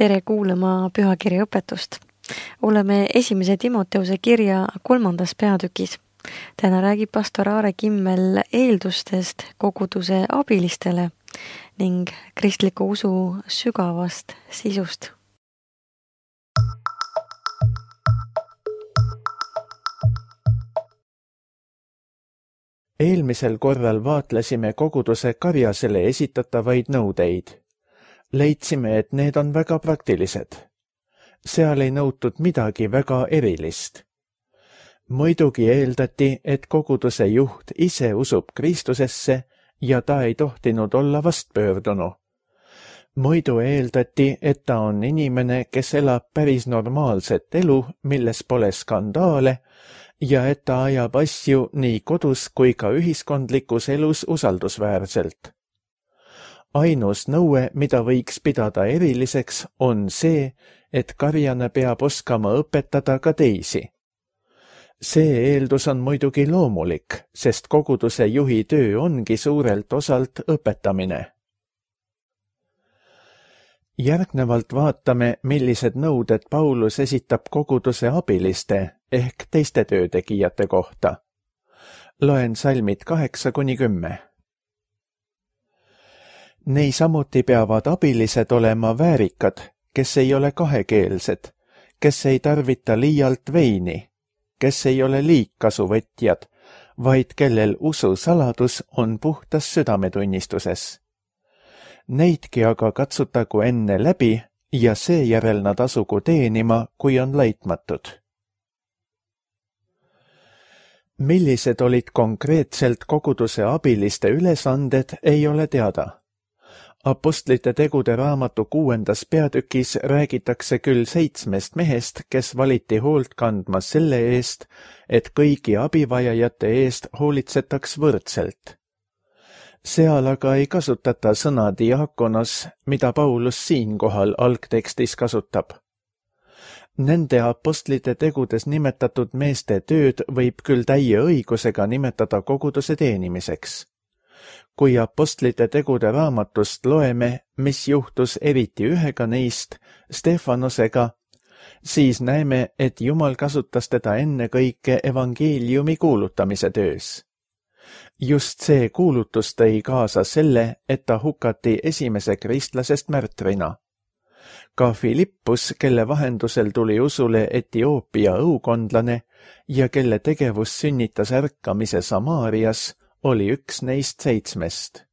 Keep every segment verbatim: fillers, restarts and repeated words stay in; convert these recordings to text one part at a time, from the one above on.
Tere kuulama pühakirja õpetust. Oleme esimese Timoteuse kirja kolmandas peatükis. Täna räägib pastor Aare Kimmel eeldustest koguduse abilistele ning kristliku usu sügavast sisust. Eelmisel korral vaatlesime koguduse karjasele esitatavaid nõudeid. Leidsime, et need on väga praktilised. Seal ei nõutud midagi väga erilist. Muidugi eeldati, et koguduse juht ise usub Kristusesse ja ta ei tohtinud olla vastpöördunu. Muidu eeldati, et ta on inimene, kes elab päris normaalset elu, milles pole skandaale, ja et ta ajab asju nii kodus kui ka ühiskondlikus elus usaldusväärselt. Ainus nõue, mida võiks pidada eriliseks, on see, et karjane peab oskama õpetada ka teisi. See eeldus on muidugi loomulik, sest koguduse juhi töö ongi suurelt osalt õpetamine. Järgnevalt vaatame, millised nõuded Paulus esitab koguduse abiliste ehk teiste töötegijate kohta. Loen salmid kaheksa kuni kümme. Niisamuti peavad abilised olema väärikad, kes ei ole kahekeelsed, kes ei tarvita liialt veini, kes ei ole liigkasuvõtjad, vaid kellel usu saladus on puhtas südametunnistuses. Neidki aga katsutagu enne läbi ja seejärel nad asugu teenima, kui on laitmatud. Millised olid konkreetselt koguduse abiliste ülesanded, ei ole teada. Apostlite tegude raamatu kuuendas peatükis räägitakse küll seitsmest mehest, kes valiti hoolt kandma selle eest, et kõigi abivajajate eest hoolitsetaks võrdselt. Seal aga ei kasutata sõna diakonos, mida Paulus siinkohal algtekstis kasutab. Nende apostlite tegudes nimetatud meeste tööd võib küll täie õigusega nimetada koguduse teenimiseks. Kui apostlite tegude raamatust loeme, mis juhtus eriti ühega neist, Stefanosega, siis näeme, et Jumal kasutas teda ennekõike evangeeliumi kuulutamise töös. Just see kuulutus tõi kaasa selle, et ta hukati esimese kristlasest märtrina. Ka Filippus, kelle vahendusel tuli usule Etioopia õukondlane ja kelle tegevus sünnitas ärkamise Samaarias, oli üks neist seitsmest.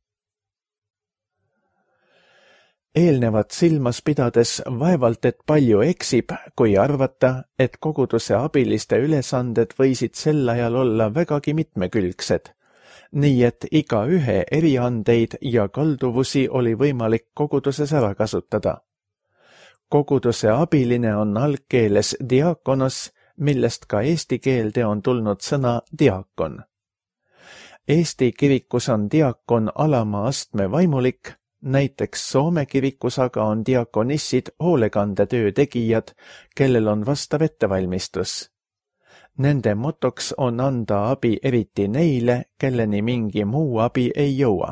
Eelnevat silmas pidades vaevalt, et palju eksib, kui arvata, et koguduse abiliste ülesanded võisid sel ajal olla vägagi mitmekülgsed, nii et iga ühe eriandeid ja kalduvusi oli võimalik koguduses ära kasutada. Koguduse abiline on algkeeles diakonos, millest ka eesti keelde on tulnud sõna diakon. Eesti kirikus on diakon alama astme vaimulik, näiteks Soome kirikus aga on diakonissid hoolekandetöö tegijad, kellel on vastav ettevalmistus. Nende motoks on anda abi eriti neile, kelleni mingi muu abi ei jõua.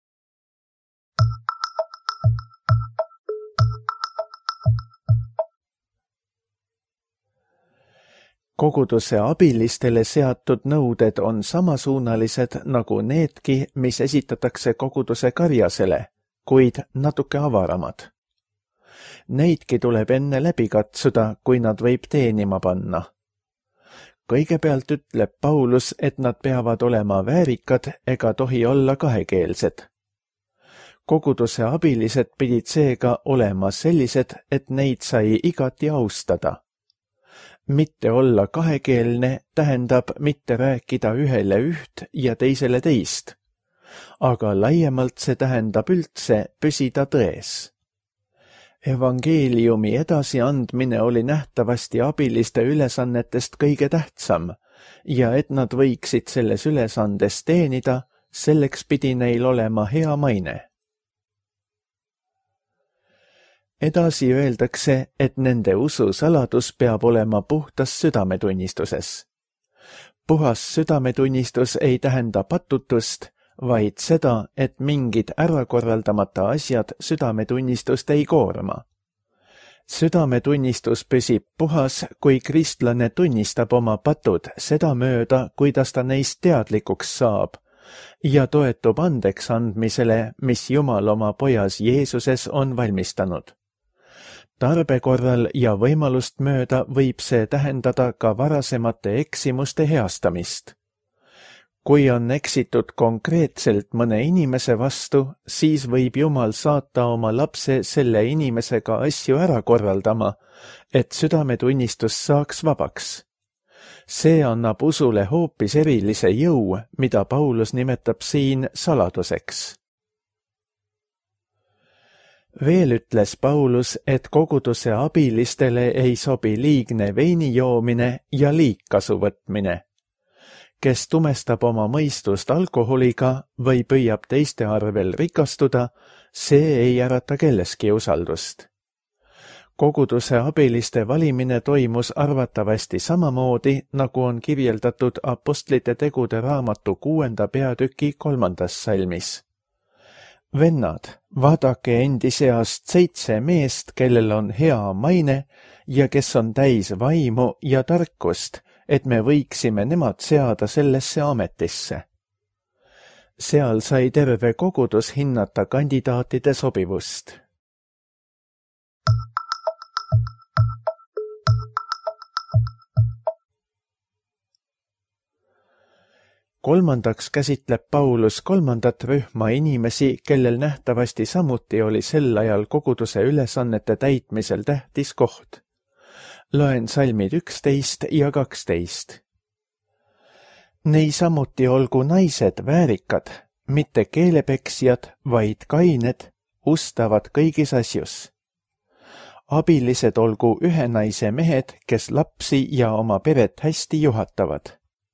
Koguduse abilistele seatud nõuded on samasuunalised nagu needki, mis esitatakse koguduse karjasele, kuid natuke avaramad. Neidki tuleb enne läbi katsuda, kui nad võib teenima panna. Kõigepealt ütleb Paulus, et nad peavad olema väärikad ega tohi olla kahekeelsed. Koguduse abilised pidid seega olema sellised, et neid sai igati austada. Mitte olla kahekeelne tähendab mitte rääkida ühele üht ja teisele teist, aga laiemalt see tähendab üldse püsida tões. Evangeeliumi edasiandmine oli nähtavasti abiliste ülesannetest kõige tähtsam ja et nad võiksid selles ülesandes teenida, selleks pidi neil olema hea maine. Edasi öeldakse, et nende usu saladus peab olema puhtas südametunnistuses. Puhas südametunnistus ei tähenda patutust, vaid seda, et mingid ärakorraldamata asjad südametunnistust ei koorma. Südametunnistus püsib puhas, kui kristlane tunnistab oma patud sedamööda, kuidas ta neist teadlikuks saab ja toetub andeks andmisele, mis Jumal oma pojas Jeesuses on valmistanud. Tarbe korral ja võimalust mööda võib see tähendada ka varasemate eksimuste heastamist. Kui on eksitud konkreetselt mõne inimese vastu, siis võib Jumal saata oma lapse selle inimesega asju ära korraldama, et südametunnistus saaks vabaks. See annab usule hoopis erilise jõu, mida Paulus nimetab siin saladuseks. Veel ütles Paulus, et koguduse abilistele ei sobi liigne veini joomine ja liigkasu võtmine. Kes tumestab oma mõistust alkoholiga või püüab teiste arvel rikastuda, see ei ärata kelleski usaldust. Koguduse abiliste valimine toimus arvatavasti samamoodi, nagu on kirjeldatud Apostlite tegude raamatu kuuenda peatüki kolmandas salmis. Vennad, vaadake endi seast seitse meest, kellel on hea maine ja kes on täis vaimu ja tarkust, et me võiksime nemad seada sellesse ametisse. Seal sai terve kogudus hinnata kandidaatide sobivust. Kolmandaks käsitleb Paulus kolmandat rühma inimesi, kellel nähtavasti samuti oli sel ajal koguduse ülesannete täitmisel tähtis koht. Loen salmid üksteist ja kaksteist. Niisamuti olgu naised väärikad, mitte keelepeksjad, vaid kained, ustavad kõigis asjus. Abilised olgu ühe naise mehed, kes lapsi ja oma peret hästi juhatavad.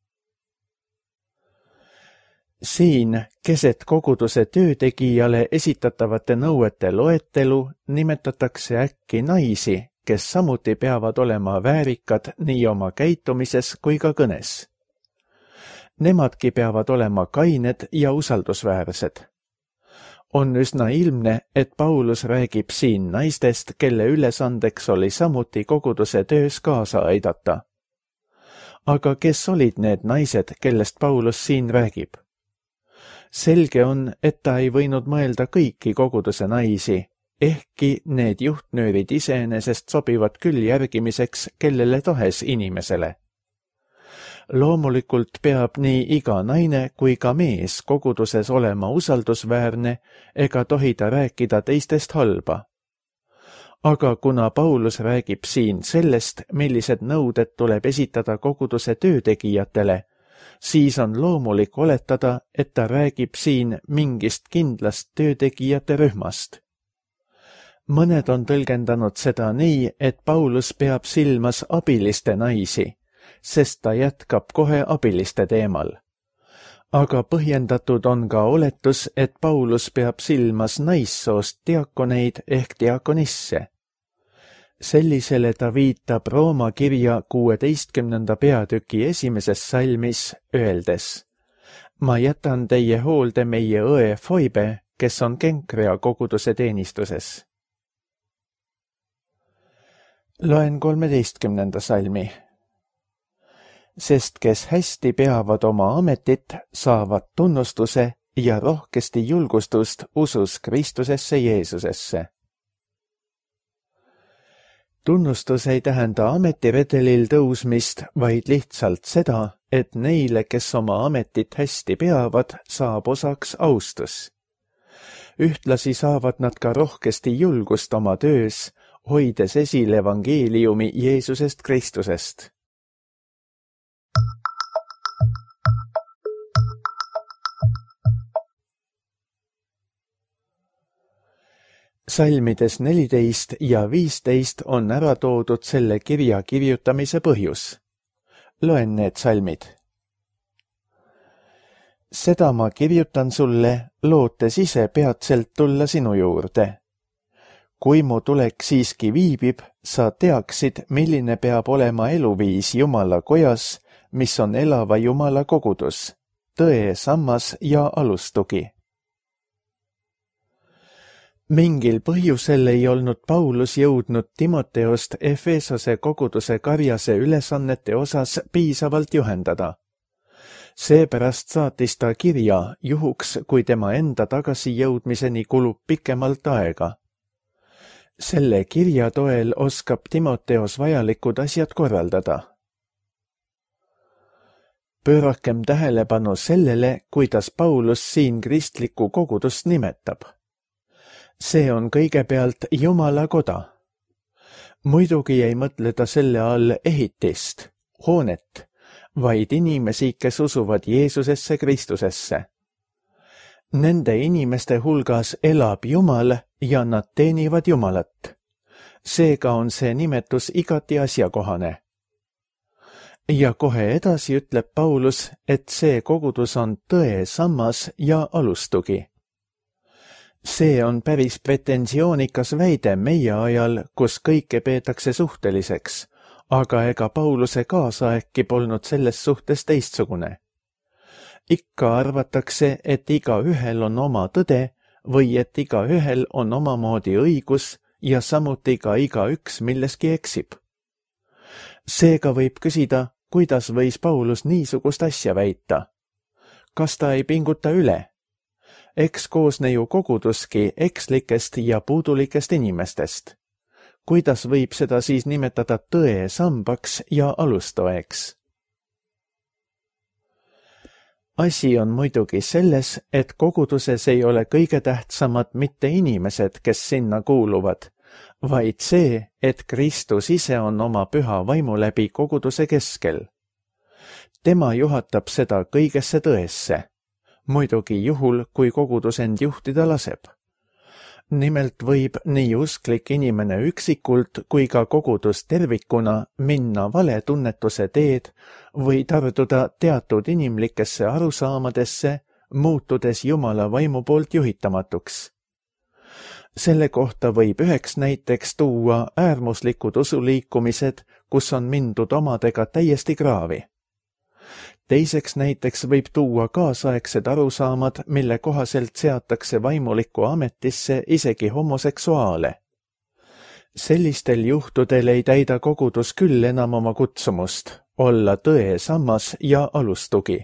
Siin keset koguduse töötegijale esitatavate nõuete loetelu nimetatakse äkki naisi, kes samuti peavad olema väärikad nii oma käitumises kui ka kõnes. Nemadki peavad olema kained ja usaldusväärsed. On üsna ilmne, et Paulus räägib siin naistest, kelle ülesandeks oli samuti koguduse töös kaasa aidata. Aga kes olid need naised, kellest Paulus siin räägib? Selge on, et ta ei võinud mõelda kõiki koguduse naisi, ehkki need juhtnöörid iseenesest sobivad küll järgimiseks kellele tahes inimesele. Loomulikult peab nii iga naine kui ka mees koguduses olema usaldusväärne ega tohi ta rääkida teistest halba. Aga kuna Paulus räägib siin sellest, millised nõuded tuleb esitada koguduse töötegijatele, siis on loomulik oletada, et ta räägib siin mingist kindlast töötegijate rühmast. Mõned on tõlgendanud seda nii, et Paulus peab silmas abiliste naisi, sest ta jätkab kohe abiliste teemal. Aga põhjendatud on ka oletus, et Paulus peab silmas naissoost diakoneid ehk diakonisse. Sellisele ta viitab Rooma kirja kuueteistkümnenda peatüki esimeses salmis, öeldes: Ma jätan teie hoolde meie õe Foibe, kes on Kenkrea koguduse teenistuses. Loen kolmeteistkümnenda salmi. Sest kes hästi peavad oma ametit, saavad tunnustuse ja rohkesti julgustust usus Kristusesse Jeesusesse. Tunnustus ei tähenda ametiredelil tõusmist, vaid lihtsalt seda, et neile, kes oma ametit hästi peavad, saab osaks austus. Ühtlasi saavad nad ka rohkesti julgust oma töös, hoides esil evangeeliumi Jeesusest Kristusest. Salmides neliteist ja viisteist on ära toodud selle kirja kirjutamise põhjus. Loen need salmid. Seda ma kirjutan sulle, lootes ise peatselt tulla sinu juurde. Kui mu tulek siiski viibib, sa teaksid, milline peab olema eluviis Jumala kojas, mis on elava Jumala kogudus, tõe sammas ja alustugi. Mingil põhjusel ei olnud Paulus jõudnud Timoteost Efesose koguduse karjase ülesannete osas piisavalt juhendada. Seepärast saatis ta kirja juhuks, kui tema enda tagasijõudmiseni kulub pikemalt aega. Selle kirja toel oskab Timoteos vajalikud asjad korraldada. Pöörakem tähelepanu sellele, kuidas Paulus siin kristlikku kogudust nimetab. See on kõigepealt Jumala koda. Muidugi ei mõtle ta selle all ehitist, hoonet, vaid inimesi, kes usuvad Jeesusesse Kristusesse. Nende inimeste hulgas elab Jumal ja nad teenivad Jumalat. Seega on see nimetus igati asjakohane. Ja kohe edasi ütleb Paulus, et see kogudus on tõe sammas ja alustugi. See on päris pretensioonikas väide meie ajal, kus kõike peetakse suhteliseks, aga ega Pauluse kaasaegki polnud selles suhtes teistsugune. Ikka arvatakse, et igaühel on oma tõde või et igaühel on omamoodi õigus ja samuti ka igaüks milleski eksib. Seega võib küsida, kuidas võis Paulus niisugust asja väita? Kas ta ei pinguta üle? Eks koosne ju koguduski ekslikest ja puudulikest inimestest. Kuidas võib seda siis nimetada tõe sambaks ja alustoeks? Asi on muidugi selles, et koguduses ei ole kõige tähtsamad mitte inimesed, kes sinna kuuluvad, vaid see, et Kristus ise on oma püha vaimu läbi koguduse keskel. Tema juhatab seda kõigesse tõesse. Muidugi juhul, kui kogudus end juhtida laseb. Nimelt võib nii usklik inimene üksikult kui ka kogudus tervikuna minna vale tunnetuse teed või tarduda teatud inimlikesse arusaamadesse, muutudes Jumala vaimu poolt juhitamatuks. Selle kohta võib üheks näiteks tuua äärmuslikud usuliikumised, kus on mindud omadega täiesti kraavi. Teiseks näiteks võib tuua kaasaegsed arusaamad, mille kohaselt seatakse vaimulikku ametisse isegi homoseksuaale. Sellistel juhtudel ei täida kogudus küll enam oma kutsumust, olla tõe sammas ja alustugi.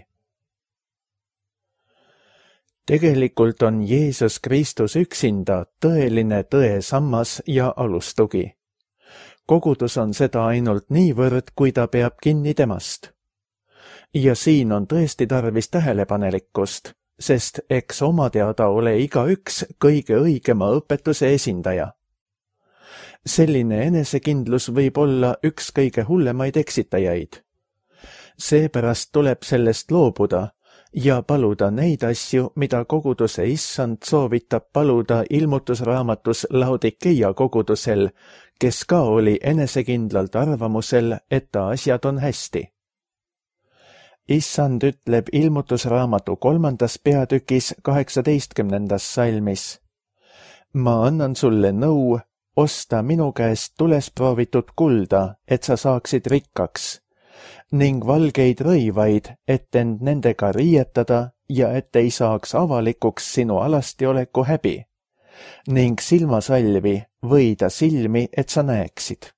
Tegelikult on Jeesus Kristus üksinda tõeline tõe sammas ja alustugi. Kogudus on seda ainult niivõrd, kui ta peab kinni temast. Ja siin on tõesti tarvis tähelepanelikkust, sest eks oma teada ole igaüks kõige õigema õpetuse esindaja. Selline enesekindlus võib olla üks kõige hullemaid eksitajaid. Seepärast tuleb sellest loobuda ja paluda neid asju, mida koguduse issand soovitab paluda ilmutusraamatus Laodikeia kogudusel, kes ka oli enesekindlalt arvamusel, et ta asjad on hästi. Issand ütleb ilmutusraamatu kolmandas peatükis kaheksateistkümnendas salmis. Ma annan sulle nõu, osta minu käest tules proovitud kulda, et sa saaksid rikkaks, ning valgeid rõivaid, et end nendega riietada ja et ei saaks avalikuks sinu alastioleku häbi, ning silmasalvi võida silmi, et sa näeksid.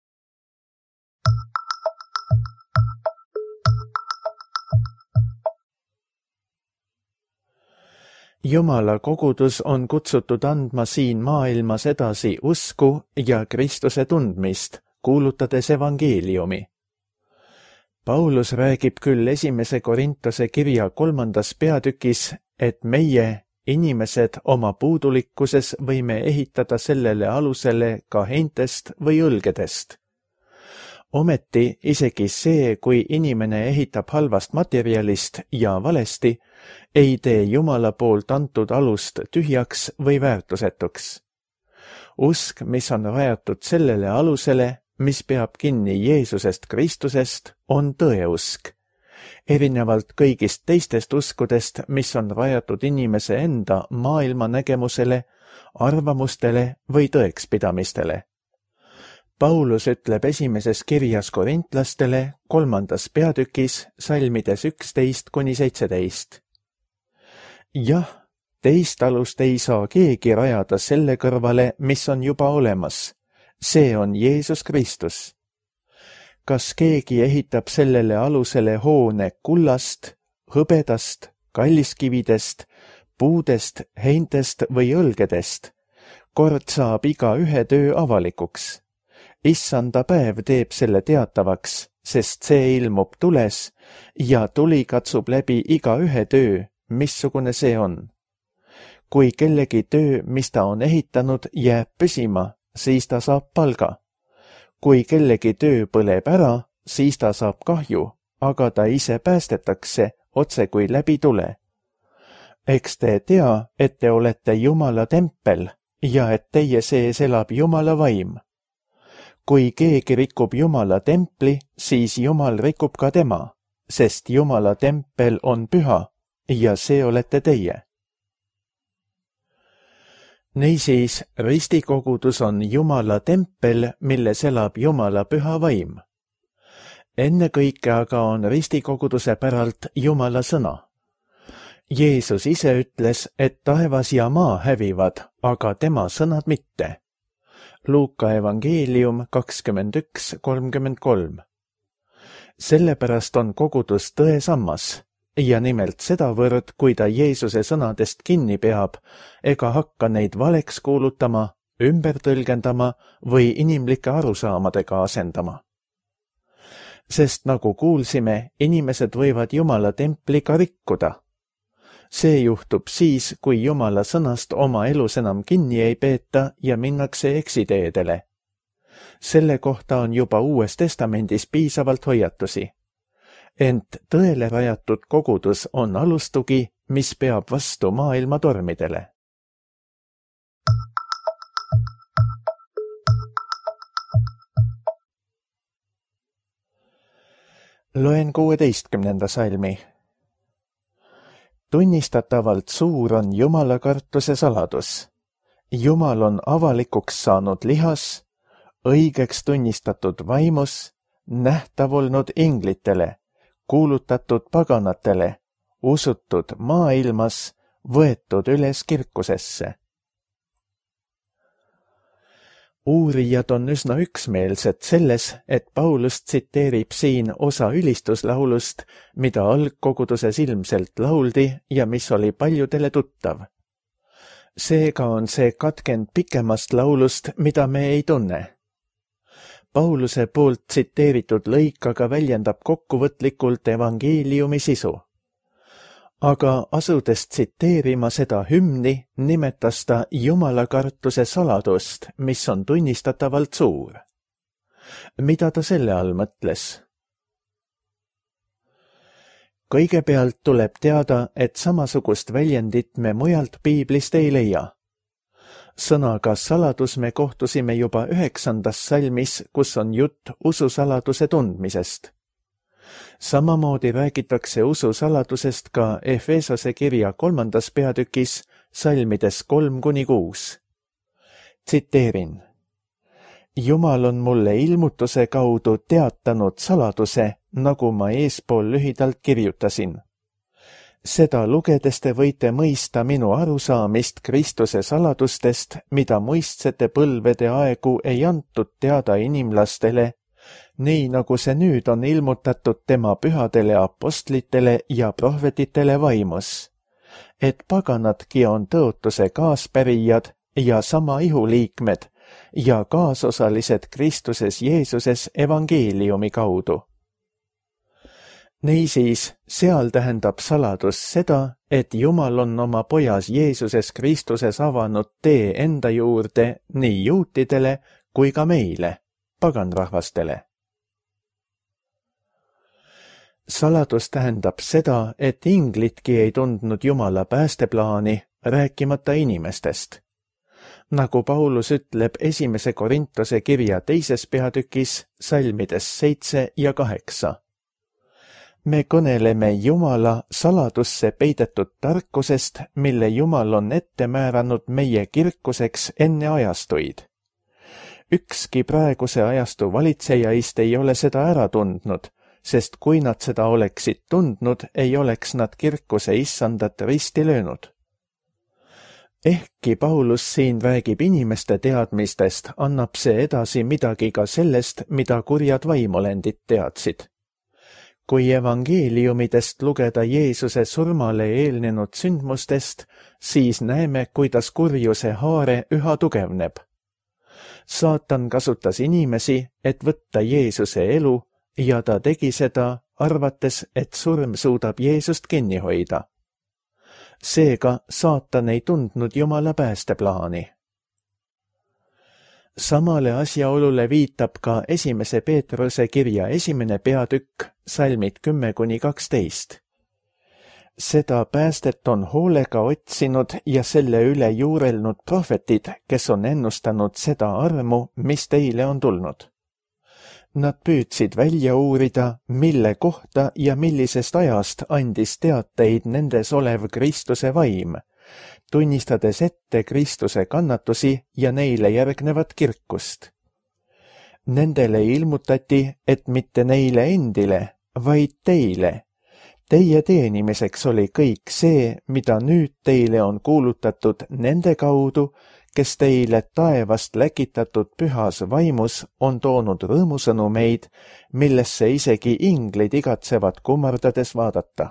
Jumala kogudus on kutsutud andma siin maailmas edasi usku ja Kristuse tundmist, kuulutades evangeeliumi. Paulus räägib küll esimese Korintuse kirja kolmandas peatükis, et meie, inimesed, oma puudulikkuses võime ehitada sellele alusele ka heintest või õlgedest. Ometi isegi see, kui inimene ehitab halvast materjalist ja valesti, ei tee Jumala poolt antud alust tühjaks või väärtusetuks. Usk, mis on rajatud sellele alusele, mis peab kinni Jeesusest Kristusest, on tõeusk. Erinevalt kõigist teistest uskudest, mis on rajatud inimese enda maailmanägemusele, arvamustele või tõekspidamistele. Paulus ütleb esimeses kirjas korintlastele kolmandas peatükis salmides üksteist kuni seitseteist. Jah, Teist alust ei saa keegi rajada selle kõrvale, mis on juba olemas. See on Jeesus Kristus. Kas keegi ehitab sellele alusele hoone kullast, hõbedast, kalliskividest, puudest, heintest või õlgedest? Kord saab iga ühe töö avalikuks. Issanda päev teeb selle teatavaks, sest see ilmub tules ja tuli katsub läbi iga ühe töö, missugune see on. Kui kellegi töö, mis ta on ehitanud, jääb püsima, siis ta saab palga. Kui kellegi töö põleb ära, siis ta saab kahju, aga ta ise päästetakse otse kui läbi tule. Eks te tea, et te olete Jumala tempel ja et teie sees elab Jumala vaim. Kui keegi rikub Jumala templi, siis Jumal rikub ka tema, sest Jumala tempel on püha ja see olete teie. Niisiis, ristikogudus on Jumala tempel, milles elab Jumala püha vaim. Ennekõike aga on ristikoguduse päralt Jumala sõna. Jeesus ise ütles, et taevas ja maa hävivad, aga tema sõnad mitte. Luuka evangeelium kakskümmend üks kolmkümmend kolm. Sellepärast on kogudus tõesammas, ja nimelt sedavõrd, kui ta Jeesuse sõnadest kinni peab, ega hakka neid valeks kuulutama, ümber tõlgendama või inimlike arusaamadega asendama. Sest nagu kuulsime, inimesed võivad Jumala templi ka rikkuda. See juhtub siis, kui Jumala sõnast oma elus enam kinni ei peeta ja minnakse eksiteedele. Selle kohta on juba Uues Testamendis piisavalt hoiatusi. Ent tõele rajatud kogudus on alustugi, mis peab vastu maailma tormidele. Loen kuueteistkümnenda salmi. Tunnistatavalt suur on Jumala kartuse saladus. Jumal on avalikuks saanud lihas, õigeks tunnistatud vaimus, nähtav olnud inglitele, kuulutatud paganatele, usutud maailmas, võetud üles kirkusesse. Uurijad on üsna üksmeelsed selles, et Paulus tsiteerib siin osa ülistuslaulust, mida algkoguduses ilmselt lauldi ja mis oli paljudele tuttav. Seega on see katkend pikemast laulust, mida me ei tunne. Pauluse poolt tsiteeritud lõik aga väljendab kokkuvõtlikult evangeeliumi sisu. Aga asudes tsiteerima seda hümni, nimetas ta Jumala kartuse saladust, mis on tunnistatavalt suur. Mida ta selle all mõtles? Kõigepealt tuleb teada, et samasugust väljendit me mujalt piiblist ei leia. Sõnaga saladus me kohtusime juba üheksandas salmis, kus on jutt ususaladuse tundmisest. Samamoodi räägitakse ususaladusest ka Efesose kirja kolmandas peatükis salmides kolm kuni kuus. Tsiteerin. Jumal on mulle ilmutuse kaudu teatanud saladuse, nagu ma eespool lühidalt kirjutasin. Seda lugedes te võite mõista minu arusaamist Kristuse saladustest, mida muistsete põlvede aegu ei antud teada inimlastele, nii nagu see nüüd on ilmutatud tema pühadele apostlitele ja prohvetitele vaimus, et paganadki on tõotuse kaaspärijad ja sama ihuliikmed ja kaasosalised Kristuses Jeesuses evangeeliumi kaudu. Niisiis, seal tähendab saladus seda, et Jumal on oma pojas Jeesuses Kristuses avanud tee enda juurde nii juutidele kui ka meile, paganrahvastele. Saladus tähendab seda, et inglitki ei tundnud Jumala päästeplaani, rääkimata inimestest. Nagu Paulus ütleb esimese Korintuse kirja teises peatükis, salmides seitse ja kaheksa. Me kõneleme Jumala saladusse peidetud tarkusest, mille Jumal on ette määranud meie kirkuseks enne ajastuid. Ükski praeguse ajastu valitsejaist ei ole seda ära tundnud, sest kui nad seda oleksid tundnud, ei oleks nad kirkuse issandat risti löönud. Ehkki Paulus siin räägib inimeste teadmistest, annab see edasi midagi ka sellest, mida kurjad vaimolendid teadsid. Kui evangeeliumidest lugeda Jeesuse surmale eelnenud sündmustest, siis näeme, kuidas kurjuse haare üha tugevneb. Saatan kasutas inimesi, et võtta Jeesuse elu, ja ta tegi seda, arvates, et surm suudab Jeesust kinni hoida. Seega saatan ei tundnud Jumala päästeplaani. Samale asjaolule viitab ka esimese Peetruse kirja esimene peatükk, salmid kümme kuni kaksteist. Seda päästet on hoolega otsinud ja selle üle juurelnud prohvetid, kes on ennustanud seda armu, mis teile on tulnud. Nad püüdsid välja uurida, mille kohta ja millisest ajast andis teateid nendes olev Kristuse vaim, tunnistades ette Kristuse kannatusi ja neile järgnevat kirkust. Nendele ilmutati, et mitte neile endile, vaid teile. Teie teenimiseks oli kõik see, mida nüüd teile on kuulutatud nende kaudu, kes teile taevast läkitatud pühas vaimus on toonud rõõmusõnumeid, millesse isegi inglid igatsevad kummardades vaadata.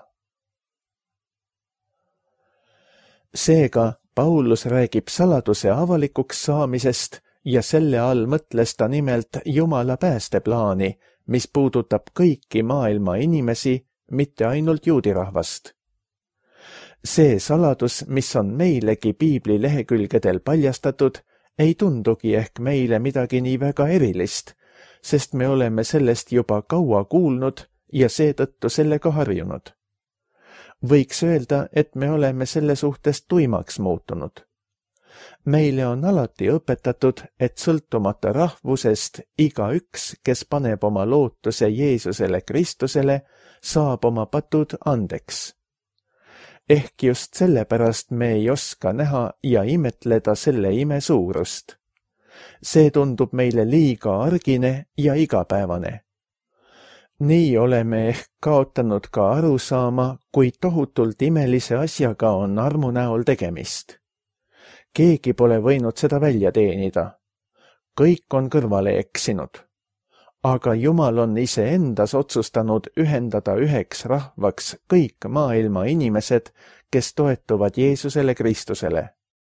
Seega Paulus räägib saladuse avalikuks saamisest ja selle all mõtles ta nimelt Jumala päästeplaani, mis puudutab kõiki maailma inimesi, mitte ainult juudirahvast. See saladus, mis on meilegi piibli lehekülgedel paljastatud, ei tundugi ehk meile midagi nii väga erilist, sest me oleme sellest juba kaua kuulnud ja seetõttu sellega harjunud. Võiks öelda, et me oleme selle suhtes tuimaks muutunud. Meile on alati õpetatud, et sõltumata rahvusest igaüks, kes paneb oma lootuse Jeesusele Kristusele, saab oma patud andeks. Ehk just sellepärast me ei oska näha ja imetleda selle ime suurust. See tundub meile liiga argine ja igapäevane. Nii oleme ehk kaotanud ka aru saama, kui tohutult imelise asjaga on armu näol tegemist. Keegi pole võinud seda välja teenida. Kõik on kõrvale eksinud. Aga Jumal on iseendas otsustanud ühendada üheks rahvaks kõik maailma inimesed, kes toetuvad Jeesusele Kristusele.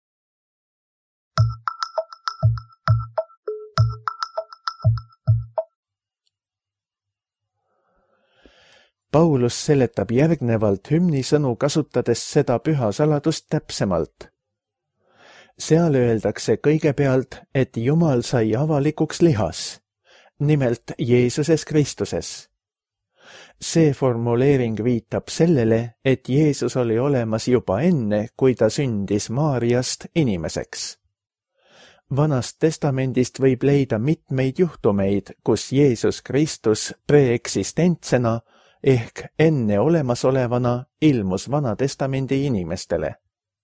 Paulus seletab järgnevalt hümnisõnu kasutades seda püha saladust täpsemalt. Seal öeldakse kõigepealt, et Jumal sai avalikuks lihas, nimelt Jeesuses Kristuses. See formuleering viitab sellele, et Jeesus oli olemas juba enne, kui ta sündis Maariast inimeseks. Vanast testamendist võib leida mitmeid juhtumeid, kus Jeesus Kristus preeksistentsena ehk enne olemasolevana ilmus Vana testamendi inimestele.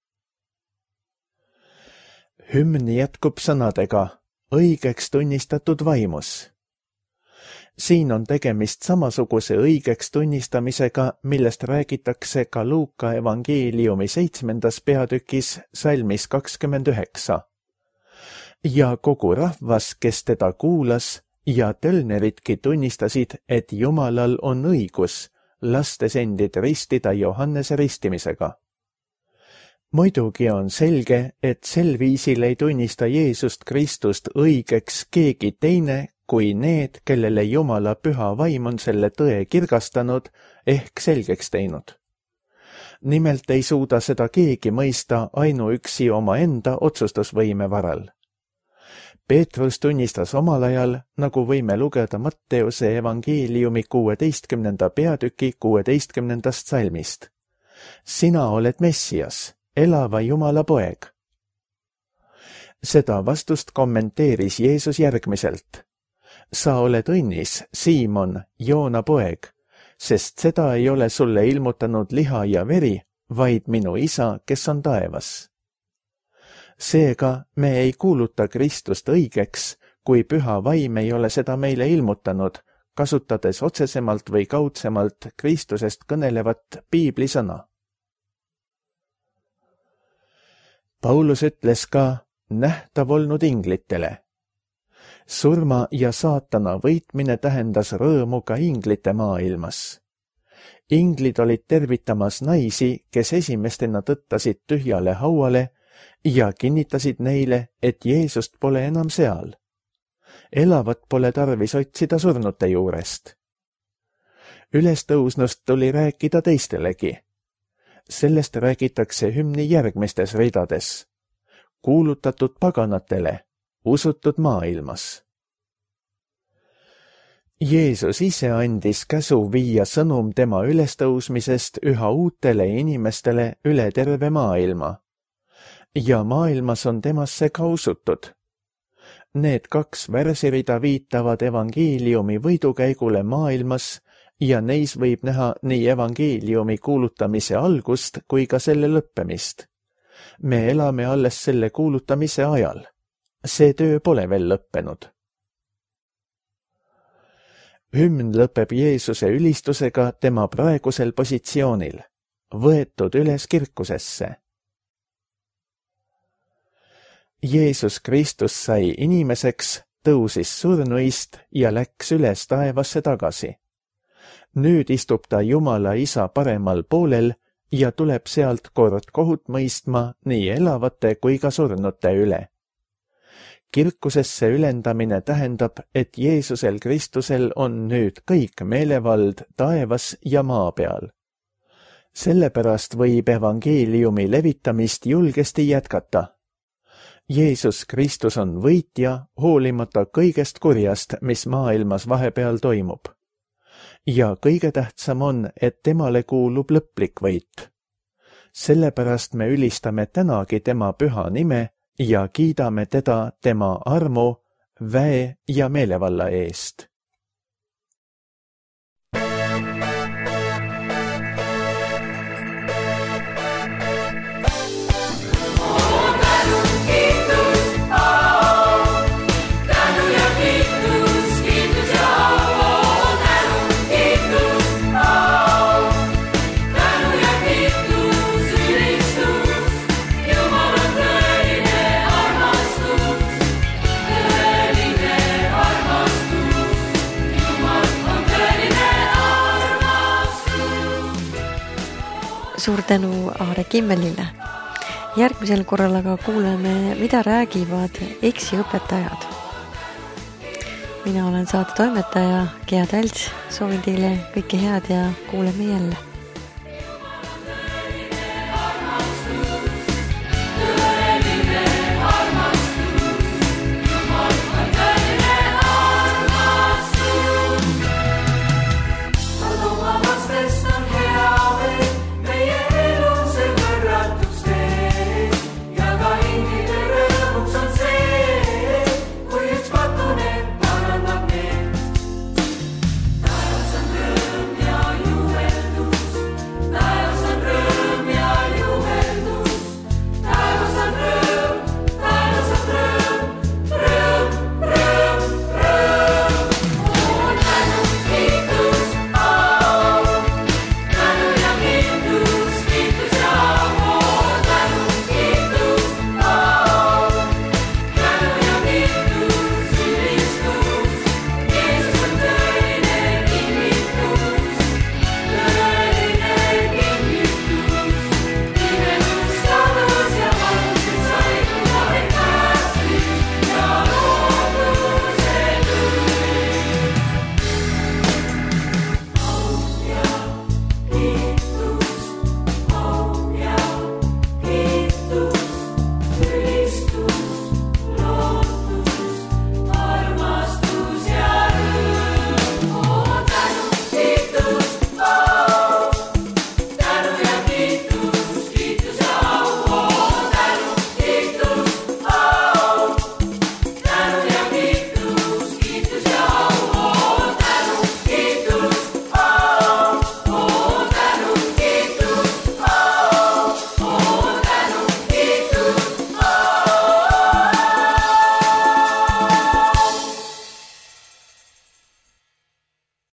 Hümn jätkub sõnadega õigeks tunnistatud vaimus. Siin on tegemist samasuguse õigeks tunnistamisega, millest räägitakse ka Luuka evangeeliumi seitsmendas peatükis salmis kakskümmend üheksa. Ja kogu rahvas, kes teda kuulas, ja tölneridki tunnistasid, et Jumalal on õigus, lastes endid ristida Johannese ristimisega. Muidugi on selge, et sel viisil ei tunnista Jeesust Kristust õigeks keegi teine, kui need, kellele Jumala püha vaim on selle tõe kirgastanud ehk selgeks teinud. Nimelt ei suuda seda keegi mõista ainuüksi omaenda otsustusvõime varal. Peetrus tunnistas omal ajal, nagu võime lugeda Matteuse evangeeliumi kuueteistkümnenda peatüki kuueteistkümnendast salmist. Sina oled Messias, elava Jumala poeg. Seda vastust kommenteeris Jeesus järgmiselt. Sa oled õnnis, Siimon, Joona poeg, sest seda ei ole sulle ilmutanud liha ja veri, vaid minu isa, kes on taevas. Seega me ei kuuluta Kristust õigeks, kui püha vaim ei ole seda meile ilmutanud, kasutades otsesemalt või kaudsemalt Kristusest kõnelevat piiblisõna. Paulus ütles ka nähtav olnud inglitele. Surma ja saatana võitmine tähendas rõõmu ka inglite maailmas. Inglid olid tervitamas naisi, kes esimestena tõttasid tühjale hauale ja kinnitasid neile, et Jeesust pole enam seal. Elavat pole tarvis otsida surnute juurest. Ülestõusnust tuli rääkida teistelegi. Sellest räägitakse hümni järgmistes ridades. Kuulutatud paganatele, usutud maailmas. Jeesus ise andis käsu viia sõnum tema ülestõusmisest üha uutele inimestele üle terve maailma. Ja maailmas on temasse ka usutud. Need kaks värsirida viitavad evangeeliumi võidukäigule maailmas ja neis võib näha nii evangeeliumi kuulutamise algust kui ka selle lõppemist. Me elame alles selle kuulutamise ajal. See töö pole veel lõppenud. Hümn lõpeb Jeesuse ülistusega tema praegusel positsioonil, võetud üles kirkusesse. Jeesus Kristus sai inimeseks, tõusis surnuist ja läks üles taevasse tagasi. Nüüd istub ta Jumala Isa paremal poolel ja tuleb sealt kord kohut mõistma nii elavate kui ka surnute üle. Kirkusesse ülendamine tähendab, et Jeesusel Kristusel on nüüd kõik meelevald taevas ja maa peal. Sellepärast võib evangeeliumi levitamist julgesti jätkata. Jeesus Kristus on võitja, hoolimata kõigest kurjast, mis maailmas vahepeal toimub. Ja kõige tähtsam on, et temale kuulub lõplik võit. Sellepärast me ülistame tänagi tema püha nime ja kiidame teda tema armu, väe ja meelevalla eest. Suur tänu Aare Kimmelile. Järgmisel korral aga kuuleme, mida räägivad eksiõpetajad. Mina olen saate toimetaja Gea Tälts. Soovin teile kõike head ja kuuleme jälle.